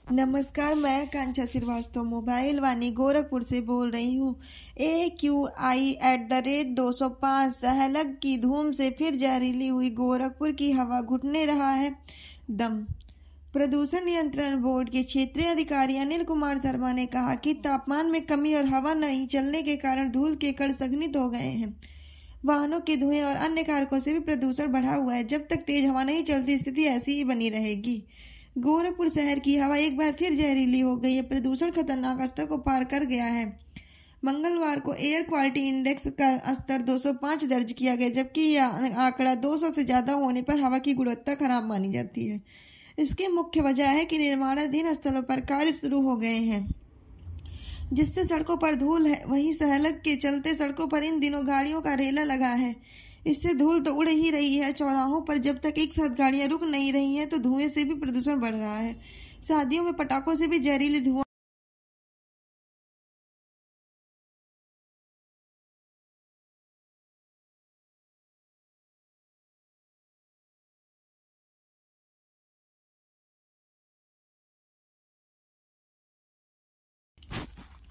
नमस्कार, मैं कांक्षा श्रीवास्तव मोबाइल वाणी गोरखपुर से बोल रही हूँ। AQI@205 सहलग की धूम से फिर जहरीली हुई गोरखपुर की हवा घुटने रहा है दम। प्रदूषण नियंत्रण बोर्ड के क्षेत्रीय अधिकारी अनिल कुमार शर्मा ने कहा कि तापमान में कमी और हवा नहीं चलने के कारण धूल के कण संघनित हो गए हैं। वाहनों के धुएं और अन्य कारकों से भी प्रदूषण बढ़ा हुआ है। जब तक तेज हवा नहीं चलती स्थिति ऐसी ही बनी रहेगी। गोरखपुर शहर की हवा एक बार फिर जहरीली हो गई है। प्रदूषण खतरनाक स्तर को पार कर गया है। मंगलवार को एयर क्वालिटी इंडेक्स का स्तर 205 दर्ज किया गया, जबकि यह आंकड़ा 200 से ज्यादा होने पर हवा की गुणवत्ता खराब मानी जाती है। इसकी मुख्य वजह है कि निर्माणाधीन स्थलों पर कार्य शुरू हो गए हैं, जिससे सड़कों पर धूल है। वहीं सहलग के चलते सड़कों पर इन दिनों गाड़ियों का रेला लगा है। इससे धूल तो उड़ ही रही है। चौराहों पर जब तक एक साथ गाड़ियां रुक नहीं रही हैं, तो धुएं से भी प्रदूषण बढ़ रहा है। शादियों में पटाखों से भी जहरीली धुआं